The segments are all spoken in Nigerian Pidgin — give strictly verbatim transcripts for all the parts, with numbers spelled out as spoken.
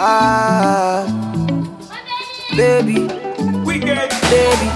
Ah, baby, Wicked. baby.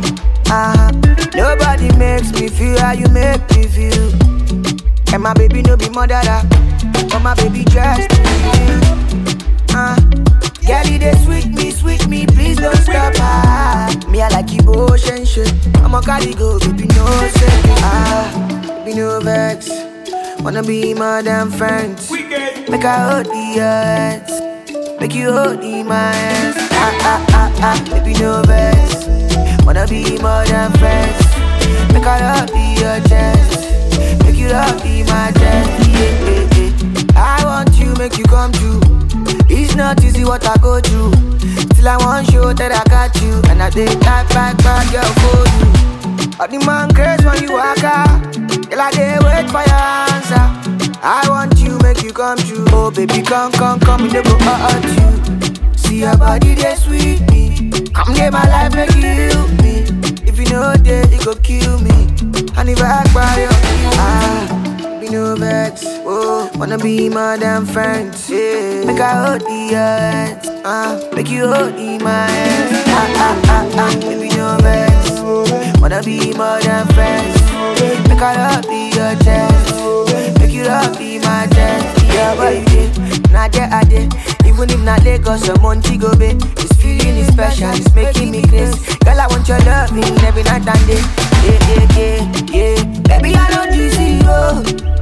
Ah, nobody makes me feel how you make me feel. And my baby no be mother, but my baby just me. Ah, girl, you dey sweet me, sweet me, please don't stop. Ah, me I like you ocean shit. I'ma carry go, baby no say. Ah, baby no vex. Wanna be more than friends. Wicked. Make I hold the hands, make you hold in my hands. Ah ah ah ah, baby no vex. Wanna be more than friends. Make I love be your chest, make you love be my chest. Yeah, yeah, yeah. I want you, make you come true. It's not easy what I go through. Till I want show that I got you, and I did back back back girl for you. All the man crazy when you walk out. Till I dey wait for your answer. I want you, make you come true. Oh baby, come, come, come, me never hurt you. See your body, they sweet me. Come get my life, make you heal me. If you know that, it go kill me. And if I cry, you ah, be no vex. Oh, wanna be more than friends. Yeah, make I hold the hands. Ah, make you hold in my hands. Ah ah ah ah, baby no vex. Wanna be more than friends. Make I love be your chest. Make you love be my chest. Yeah, but you did. Not there I did. Even if not Lagos or Montego Bay, this feeling is special. It's making me crazy. Girl, I want your loving every night and day. Yeah, yeah, yeah, yeah. Baby, I know this is you.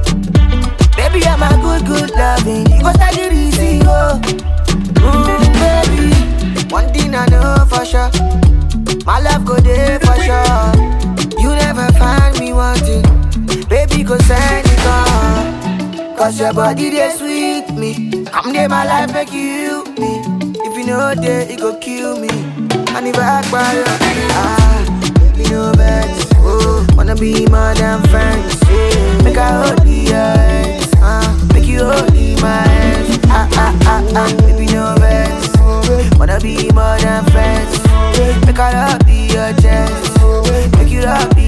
Baby, I'm a good, good loving. You go start the reason, oh. Mm, baby, one thing I know for sure. My love go there for sure. You never find me wanting. Baby, go send it on. Cause your body, they sweet me. Come there, my life, make you heal me. If you know that, it go kill me. And if I cry, ah, baby, no vex. Oh, wanna be more than friends. Yeah, make I hold the hands. Ah, make you hold in my hands. Ah, ah, ah, ah, baby, no vex. Wanna be more than friends. Make I love be your chest. Make you love be